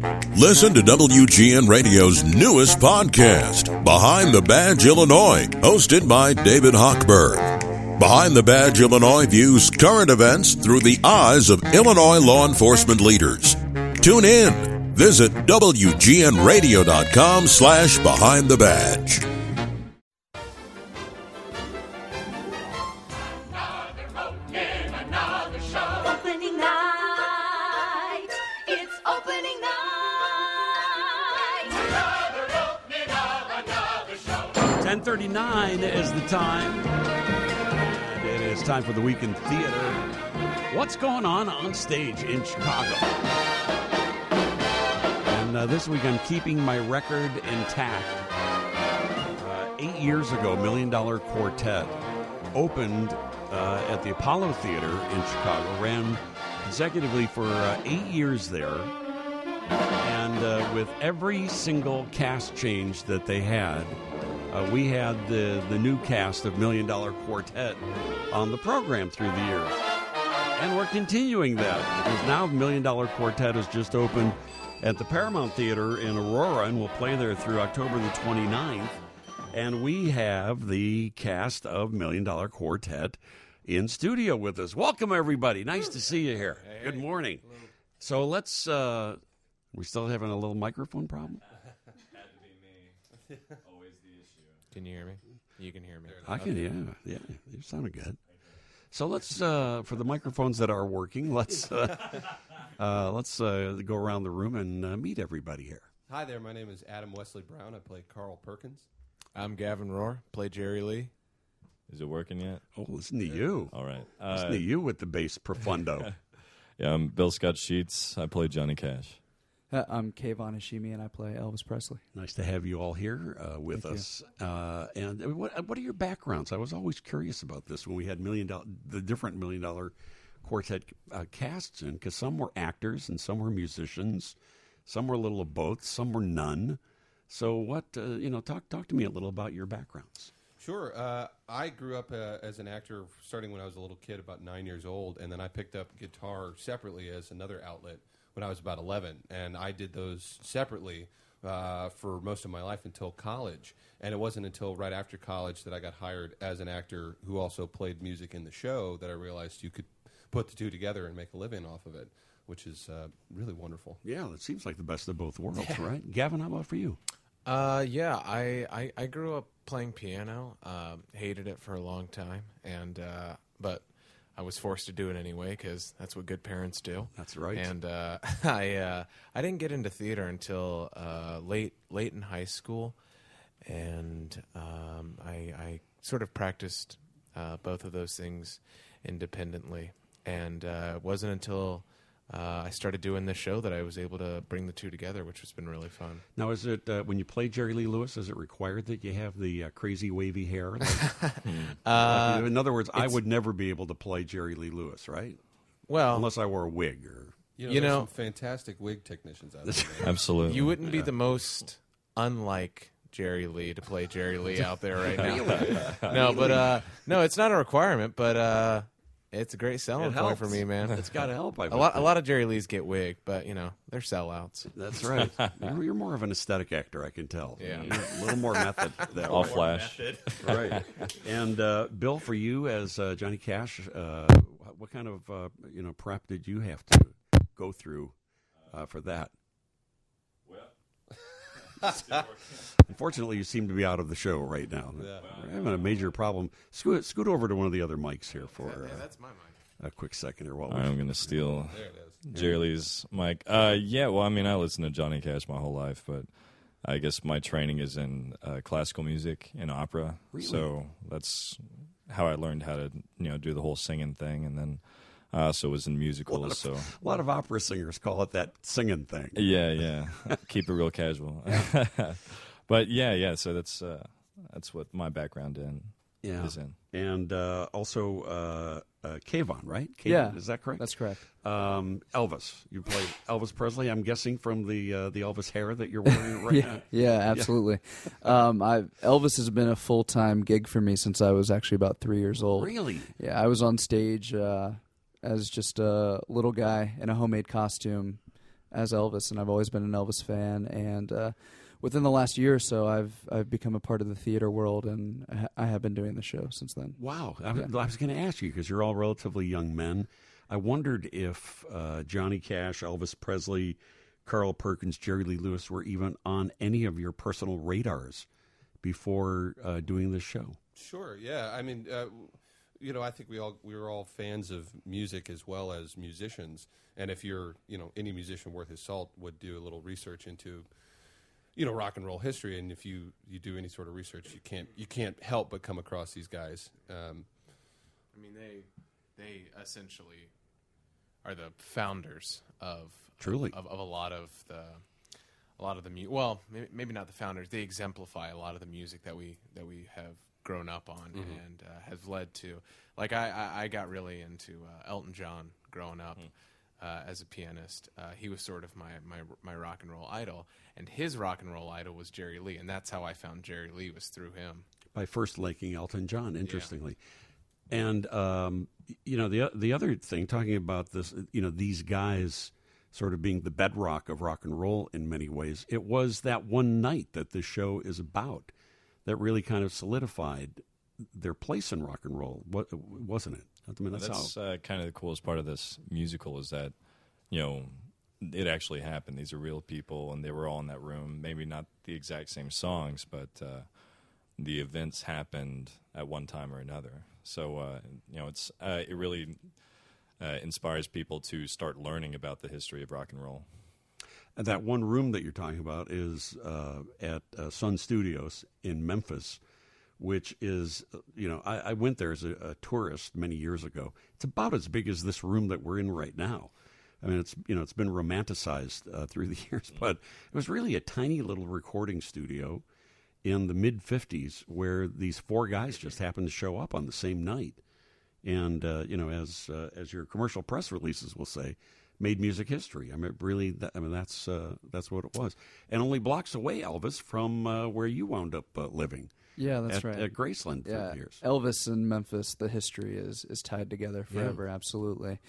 Listen to WGN Radio's newest podcast, Behind the Badge Illinois, hosted by David Hochberg. Behind the Badge Illinois views current events through the eyes of Illinois law enforcement leaders. Tune in. Visit WGNRadio.com/Behind the Badge. Opening night. It's opening night. Another opening of another show. 10:39 is the time. And it is time for the Week in Theater. What's going on stage in Chicago? And this week I'm keeping my record intact. 8 years ago, $1 Million Quartet opened at the Apollo Theater in Chicago, ran consecutively for 8 years there, and with every single cast change that they had, we had the new cast of $1 Million Quartet on the program through the years. And we're continuing that, because now $1 Million Quartet has just opened at the Paramount Theater in Aurora, and we'll play there through October the 29th. And we have the cast of $1 Million Quartet in studio with us. Welcome, everybody. Nice to see you here. Hey, good morning. Hello. So let's, we still having a little microphone problem? Had to be me. Always the issue. Can you hear me? You can hear me. I can, yeah. You sounded good. So let's, for the microphones that are working, let's go around the room and meet everybody here. Hi there, my name is Adam Wesley Brown. I play Carl Perkins. I'm Gavin Rohr, play Jerry Lee. Is it working yet? Oh, listen to you. All right. Listen to you with the bass profundo. Yeah, I'm Bill Scott Sheets. I play Johnny Cash. I'm Kayvon Hashimi, and I play Elvis Presley. Nice to have you all here with us. And what are your backgrounds? I was always curious about this when we had the different $1 Million Quartet casts in, because some were actors and some were musicians, some were a little of both, some were none. So what, talk to me a little about your backgrounds. Sure. I grew up as an actor starting when I was a little kid, about 9 years old, and then I picked up guitar separately as another outlet when I was about 11, and I did those separately for most of my life until college. And it wasn't until right after college that I got hired as an actor who also played music in the show that I realized you could put the two together and make a living off of it, which is really wonderful. Yeah, it seems like the best of both worlds, right? Gavin, how about for you? Yeah, I grew up playing piano, hated it for a long time, and but I was forced to do it anyway because that's what good parents do. That's right. And I didn't get into theater until late in high school, and I sort of practiced both of those things independently, and it wasn't until I started doing this show that I was able to bring the two together, which has been really fun. Now, is it when you play Jerry Lee Lewis, is it required that you have the crazy wavy hair? In other words, I would never be able to play Jerry Lee Lewis, right? Well, unless I wore a wig. Or there's some fantastic wig technicians out there. Absolutely. You wouldn't be the most unlike Jerry Lee to play Jerry Lee out there right now. No, but no, it's not a requirement, but it's a great selling point for me, man. It's got to help. A lot of Jerry Lees get wig, but they're sellouts. That's right. You're more of an aesthetic actor, I can tell. Yeah, a little more method. All flash. Right. And Bill, for you as Johnny Cash, what kind of prep did you have to go through for that? Unfortunately, you seem to be out of the show right now. Yeah. We're having a major problem. Scoot over to one of the other mics here for that's my mic. A quick second here. I'm going to steal Jerry Lee's mic. I listen to Johnny Cash my whole life, but I guess my training is in classical music and opera. Really? So that's how I learned how to do the whole singing thing, and then I also was in musicals. A lot of opera singers call it that singing thing. Yeah. Keep it real casual. But so that's what my background is in. And also Kayvon, right? Kayvon, yeah. Is that correct? That's correct. Elvis. You play Elvis Presley, I'm guessing, from the Elvis hair that you're wearing right now? Yeah, absolutely. Elvis has been a full-time gig for me since I was actually about 3 years old. Really? Yeah, I was on stage as just a little guy in a homemade costume as Elvis, and I've always been an Elvis fan. And within the last year or so, I've become a part of the theater world, and I have been doing the show since then. Wow. I was going to ask you, because you're all relatively young men. I wondered if Johnny Cash, Elvis Presley, Carl Perkins, Jerry Lee Lewis were even on any of your personal radars before doing this show. Sure. Yeah. I mean, I think we were all fans of music as well as musicians. And if you're, any musician worth his salt would do a little research into, rock and roll history. And if you do any sort of research, you can't help but come across these guys. They essentially are the founders of Truly of a lot of the music. Well, maybe not the founders. They exemplify a lot of the music that we have grown up on and have led to. Like I got really into Elton John growing up as a pianist. He was sort of my rock and roll idol, and his rock and roll idol was Jerry Lee, and that's how I found Jerry Lee, was through him. By first liking Elton John, interestingly. Yeah. And the other thing, talking about this, these guys sort of being the bedrock of rock and roll in many ways, it was that one night that this show is about that really kind of solidified their place in rock and roll, wasn't it? I mean, that's kind of the coolest part of this musical, is that, it actually happened. These are real people, and they were all in that room. Maybe not the exact same songs, but the events happened at one time or another. So, it really inspires people to start learning about the history of rock and roll. And that one room that you're talking about is at Sun Studios in Memphis, which is, I went there as a tourist many years ago. It's about as big as this room that we're in right now. I mean, it's been romanticized through the years, but it was really a tiny little recording studio in the mid-'50s where these four guys just happened to show up on the same night. And, as your commercial press releases will say, made music history. I mean, really, that's what it was. And only blocks away, Elvis, from where you wound up living. Yeah, that's right. At Graceland for years. Elvis and Memphis, the history is tied together forever, absolutely.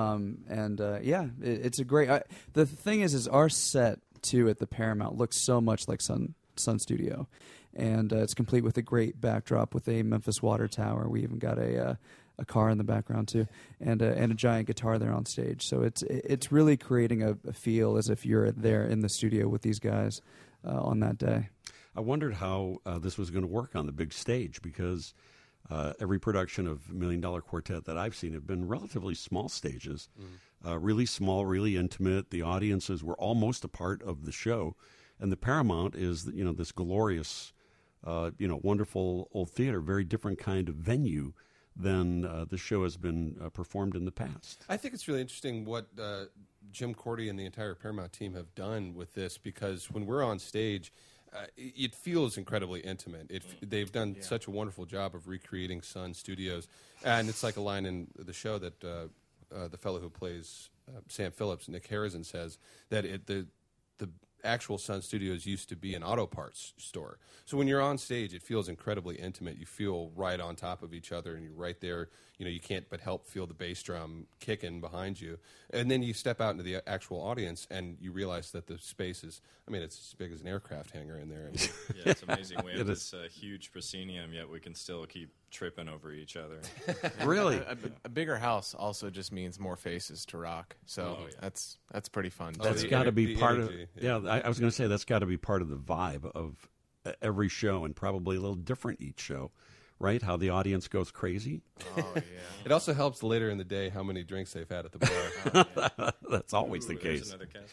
It's a great... the thing is our set, too, at the Paramount looks so much like Sun Studio. And it's complete with a great backdrop with a Memphis water tower. We even got a car in the background too, and a giant guitar there on stage. So it's really creating a feel as if you're there in the studio with these guys on that day. I wondered how this was going to work on the big stage, because every production of $1 Million Quartet that I've seen have been relatively small stages, really small, really intimate. The audiences were almost a part of the show, and the Paramount is this glorious, wonderful old theater, very different kind of venue than the show has been performed in the past. I think it's really interesting what Jim Cordy and the entire Paramount team have done with this, because when we're on stage, it feels incredibly intimate. They've done such a wonderful job of recreating Sun Studios, and it's like a line in the show that the fellow who plays Sam Phillips, Nick Harrison, says that the actual Sun Studios used to be an auto parts store. So when you're on stage, it feels incredibly intimate. You feel right on top of each other, and you're right there. You can't but help feel the bass drum kicking behind you. And then you step out into the actual audience, and you realize that the space is, it's as big as an aircraft hangar in there. Yeah, it's amazing. We have this huge proscenium, yet we can still keep tripping over each other. Really? A bigger house also just means more faces to rock. So that's pretty fun. That's got to be part of... Yeah, I was going to say that's got to be part of the vibe of every show, and probably a little different each show, right? How the audience goes crazy. Oh, yeah. It also helps later in the day how many drinks they've had at the bar. That's always the case. Another cast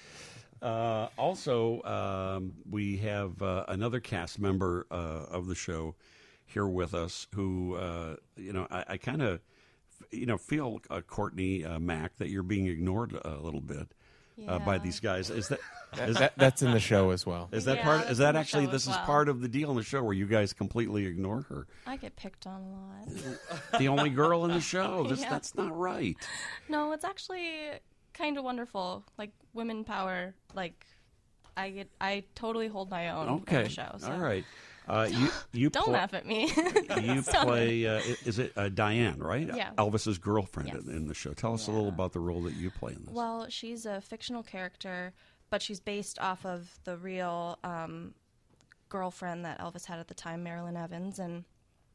also, we have another cast member of the show here with us who, I kind of, feel, Courtney Mack, that you're being ignored a little bit by these guys. Is that... That's in the show as well. Is that part? Is that actually this is part of the deal in the show where you guys completely ignore her? I get picked on a lot. The only girl in the show. That's not right. No, it's actually kind of wonderful. Like women power. Like I totally hold my own in the show. So. All right. You Don't laugh at me. You play. Is it Diane? Right? Yeah. Elvis's girlfriend Yes. in the show. Tell us a little about the role that you play in this. Well, she's a fictional character, but she's based off of the real girlfriend that Elvis had at the time, Marilyn Evans, and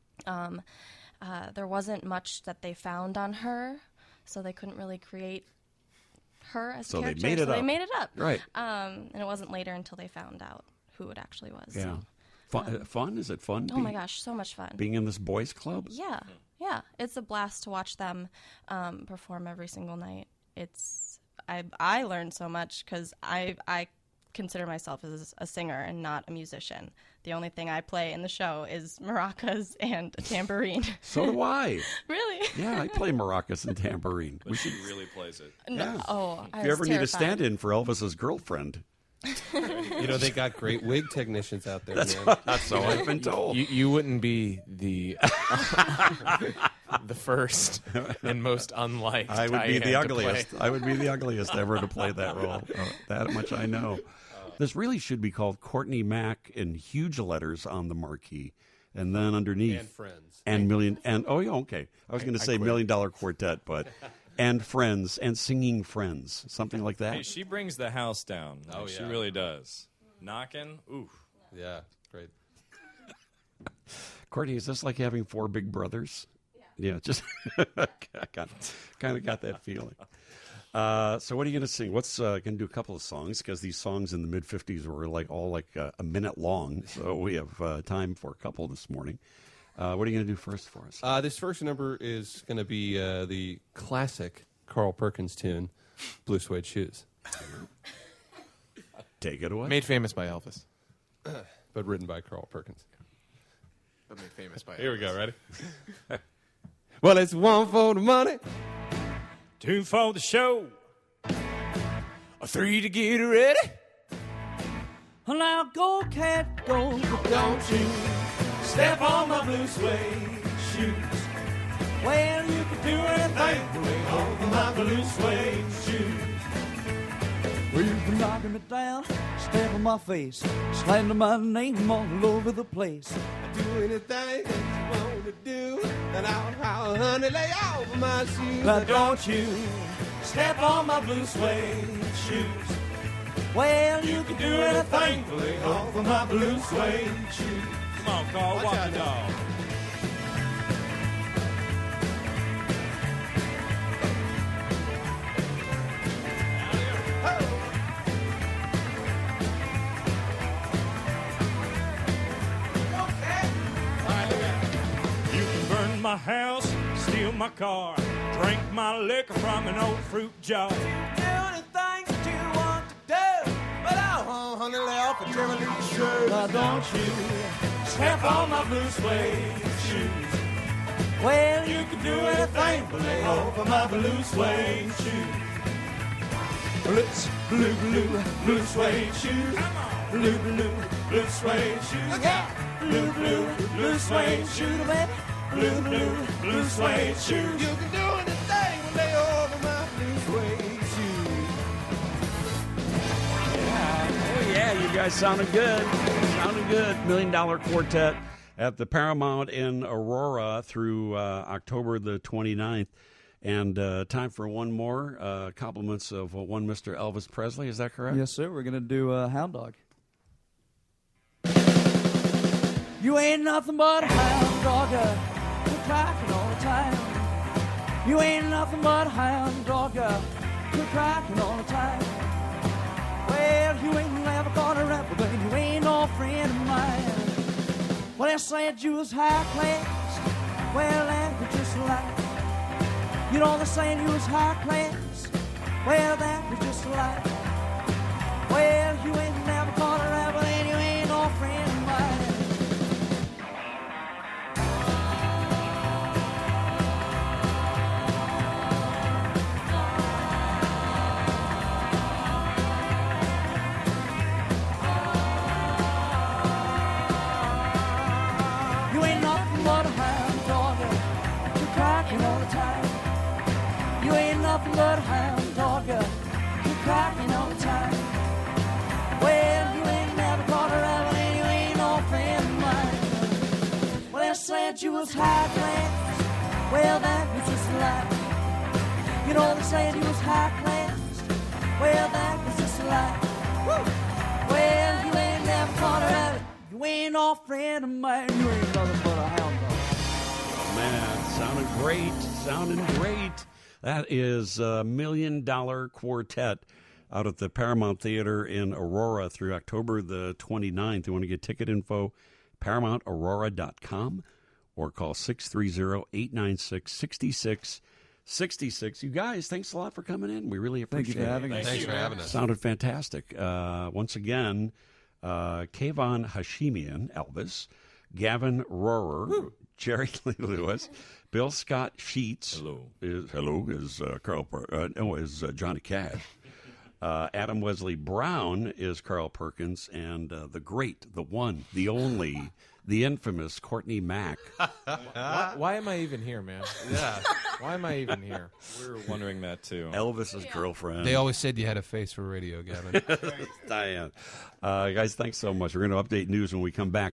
there wasn't much that they found on her, so they couldn't really create her as a So they character. made it so up. they made it up. Right. And it wasn't later until they found out who it actually was. Yeah. So. Fun? Is it fun? Oh my gosh, so much fun. Being in this boys' club? Yeah, yeah, it's a blast to watch them perform every single night. I learned so much because I consider myself as a singer and not a musician. The only thing I play in the show is maracas and a tambourine. So do I. Really? Yeah, I play maracas and tambourine. But she really plays it. No. Oh, I If you was ever need a terrified. stand-in for Elvis's girlfriend, You know, they got great wig technicians out there, man. that's so I've been told. You wouldn't be the the first and most unliked. I would be Diane the to ugliest. play. I would be the ugliest ever to play that role. That much I know. This really should be called Courtney Mack in huge letters on the marquee, and then underneath And Friends. and million and oh yeah, okay. I was going to say $1 Million Quartet, but and Friends and Singing Friends, something like that. Hey, she brings the house down. Like, Oh, She yeah. really does. Knocking, ooh. Yeah, great. Courtney, is this like having 4 big brothers? Yeah, just kind of got that feeling. So what are you going to sing? What's going to do a couple of songs because these songs in the mid '50s were all a minute long. So we have time for a couple this morning. What are you going to do first for us? This first number is going to be the classic Carl Perkins tune, Blue Suede Shoes, Take it away. Made famous by Elvis. but written by Carl Perkins. But made famous by Here we go, ready? Well, it's 1 for the money. 2 for the show. 3 to get ready. Now go, cat, go. Don't you step on my blue suede shoes. Well, you can Do anything to lay over my blue suede shoes. Well, you can knock me down, step on my face, slander my name all over the place. Do anything that you want to do. And I'll honey, lay over my shoes. Now don't you Step on my blue suede shoes. Well, You can do anything to lay over my blue suede shoes. Come on, Carl, Watch walk out the now. dog. You can burn my house, steal my car, drink my liquor from an old fruit jar. Do anything that you want to do. But I won't honey, lay off and tell me your shoes. Now don't you Step on my blue suede shoes. Well, You can do anything but lay over my blue suede shoes. Blue, blue suede shoes. Blue, blue suede shoes. Blue suede shoes, baby. Blue suede shoes. You can do anything when they over my blue suede shoes. Oh, yeah, you guys sounded good. $1 Million Quartet at the Paramount in Aurora through October the 29th. And time for one more. Compliments of one Mr. Elvis Presley. Is that correct? yes, sir. We're gonna do Hound Dog. You ain't nothing but a hound dog, you're cracking all the time. You ain't nothing but a hound dog, you're cracking all the time. Well, you ain't never gonna rap with me, you ain't no friend of mine. Well, they said you was high class, well, that was just a lie. You know they saying you was high class, well, that was just a lie. Well, you ain't never gonna rap with me, you ain't no friend of mine. You ain't nothing but a hound dog, you're cracking all the time. You ain't nothing but a hound dog, you're cracking all the time. said you was high class. Well, that was just a lie. You know they said you was high class. Well, that was just a lie. Woo! Well, you ain't never caught her at it. You ain't no friend of mine. You ain't nothing but a hound dog. Man, sounding great. That is $1 Million Quartet out at the Paramount Theater in Aurora through October the 29th. You want to get ticket info, ParamountAurora.com, or call 630-896-6666. You guys, thanks a lot for coming in. We really appreciate it. Thanks for having us. Sounded fantastic. Once again, Kayvon Hashemian, Elvis, Gavin Rohrer, Jerry Lee Lewis, Bill Scott Sheets. Is Carl is Johnny Cash. Adam Wesley Brown is Carl Perkins, and the great, the one, the only, the infamous Courtney Mack. Why am I even here, man? Yeah. Why am I even here? We were wondering that too. Elvis's girlfriend. They always said you had a face for radio, Gavin. Diane. Guys, thanks so much. We're going to update news when we come back.